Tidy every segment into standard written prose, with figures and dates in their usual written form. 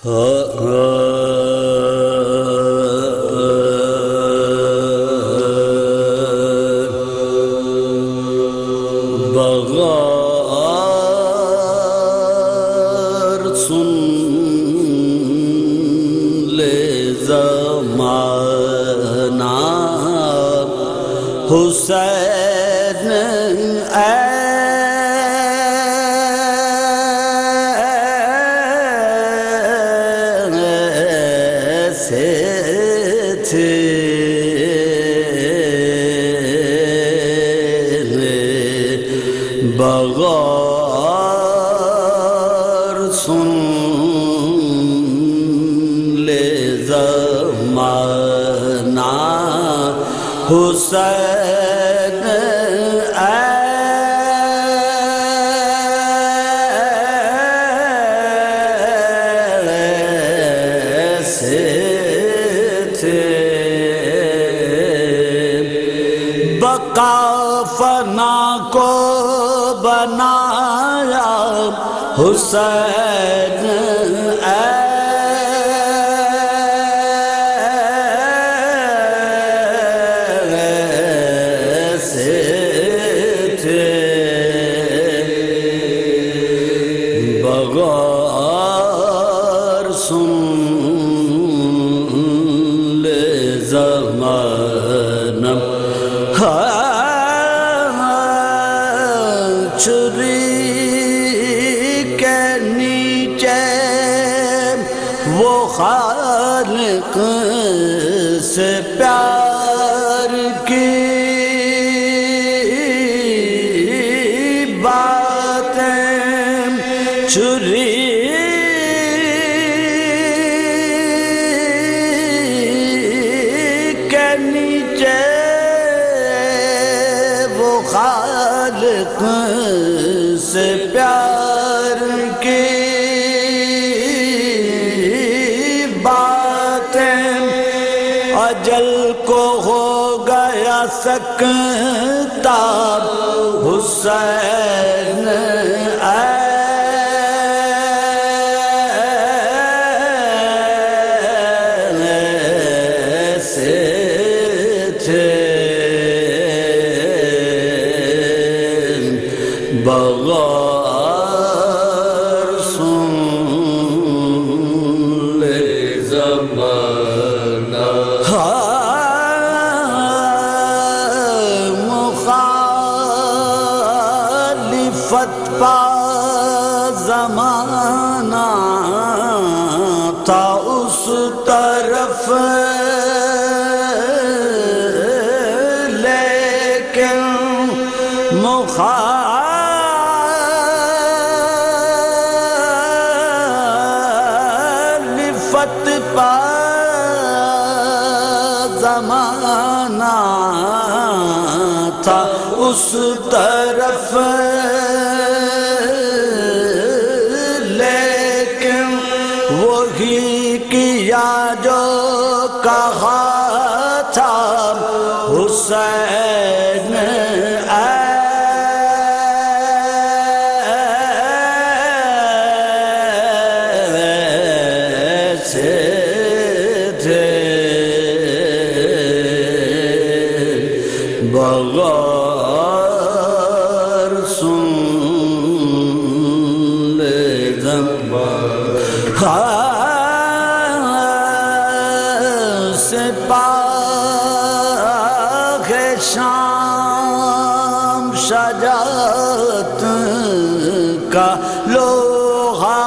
بغار سن لے زمانہ حسین ایسے تھے بغار سن لے زمانہ حسین ایسے تھے بقا فنا کو بنایا حسین ایسے تھے بغار سن لے زمانہ چھری کے نیچے وہ خالق سے پیار کی باتیں چھری کے نیچے وہ خالق سے پیار کی باتیں اجل کو ہو گیا سکتا حسین ایسے تھے بغار سن لے زمانہ مخالفت پا زمانہ تھا اس طرف لیکن مخالفت پا زمانہ تھا اس طرف لیکن وہی کیا جو کہا تھا حسین ایسے تھے بغار سن لے زمانہ سپاہ شام شجاعت کا لوہا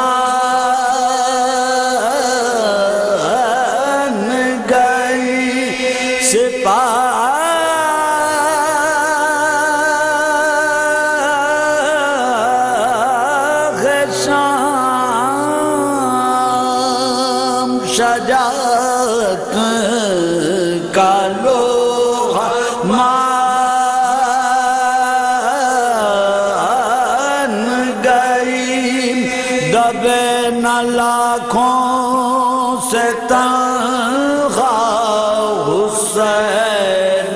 مان گئی سپاہ شام شجاعت کا لوہا مان گئی دبے نہ لاکھوں سے تنہا حسین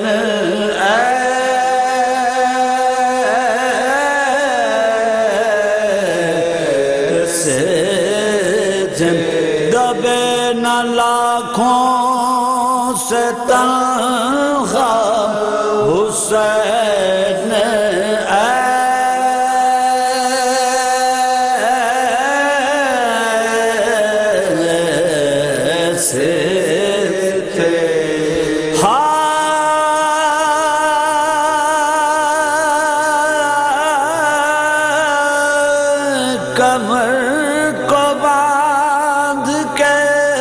ایسے سے دبے نہ لاکھوں سے تنخواہ حسین ایسے تھے کمر کو باندھ کے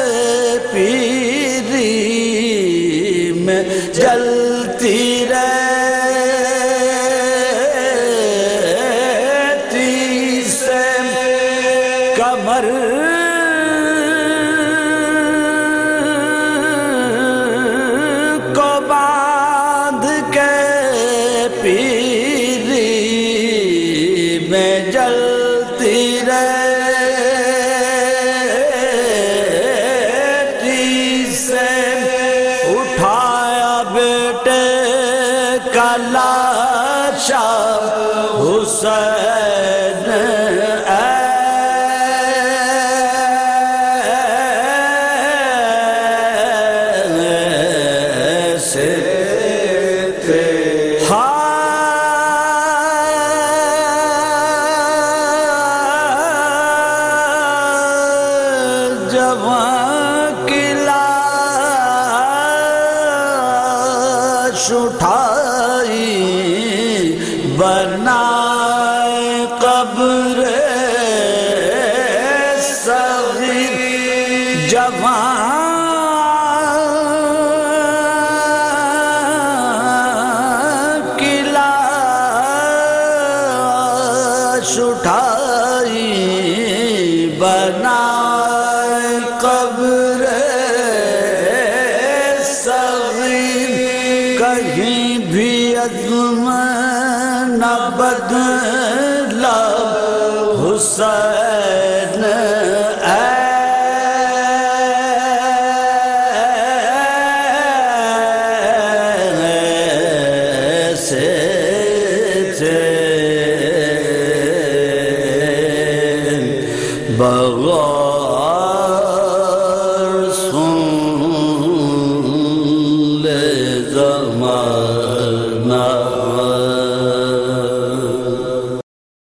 پیری میں جلتی رہتی سے کمر کو باندھ کے پیری میں جلتی رہتی سے اٹھایا بیٹے کا لاشا حسین ایسے تھے جوان کی لاش اٹھائی بنائے قبر صغیر جوان کی لاش اٹھائی بنائے قبر صغیر کہیں بھی عزم نہ بدلا حسین